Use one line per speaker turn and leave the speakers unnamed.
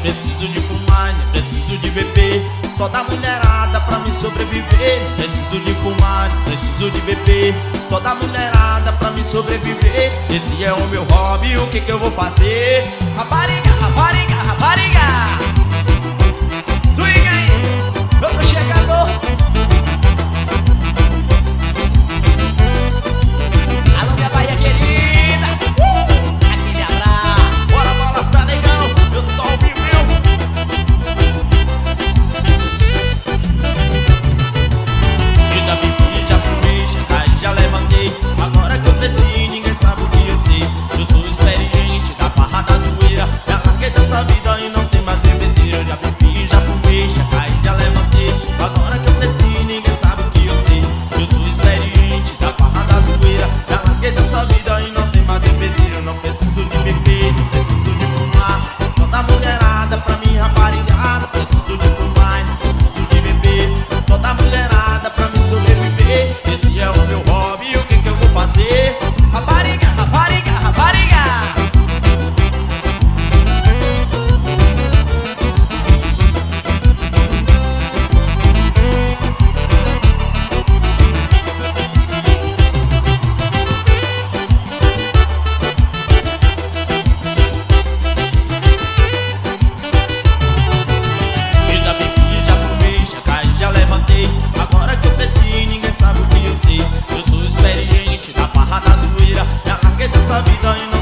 preciso de fumar, não preciso de beber. Só da mulherada pra me sobreviver. Não preciso de fumar, não preciso de beber. Só da mulherada pra me sobreviver. Esse é o meu hobby, o que que eu vou fazer? Rapariga, rapariga, rapariga, swing aí, eu tô chegando. Alô, minha Bahia querida, aquele abraço. Bora balançar, negão, eu tô ao vivo. Eu já bebi, já fumei, já caí, já levantei. Agora que eu cresci, ninguém sabe o que eu sei. Eu sou experiente da barra da zoeira. Já larguei dessa vida e não tem mais bebedeira. Eu já bebi, já fumei, já caí, já levantei. Agora que eu cresci, ninguém sabe o que eu sei. Eu sou experiente da barra da zoeira. Já larguei dessa vida e não tem mais bebedeira. Eu não preciso de beber, não preciso de fumar. Só da mulherada pra mim raparigar. Não preciso de fumar, não preciso de beber. Só da mulherada pra me sobreviver. Esse é o meu hobby, o que que eu vou fazer? Rapariga, rapariga, rapariga. Eu já bebi, já fumei, já caí, já levantei. Agora que eu cresci, ninguém sabe o que eu sei. Eu sou experiente da barra da zoeira. Já larguei dessa vida e não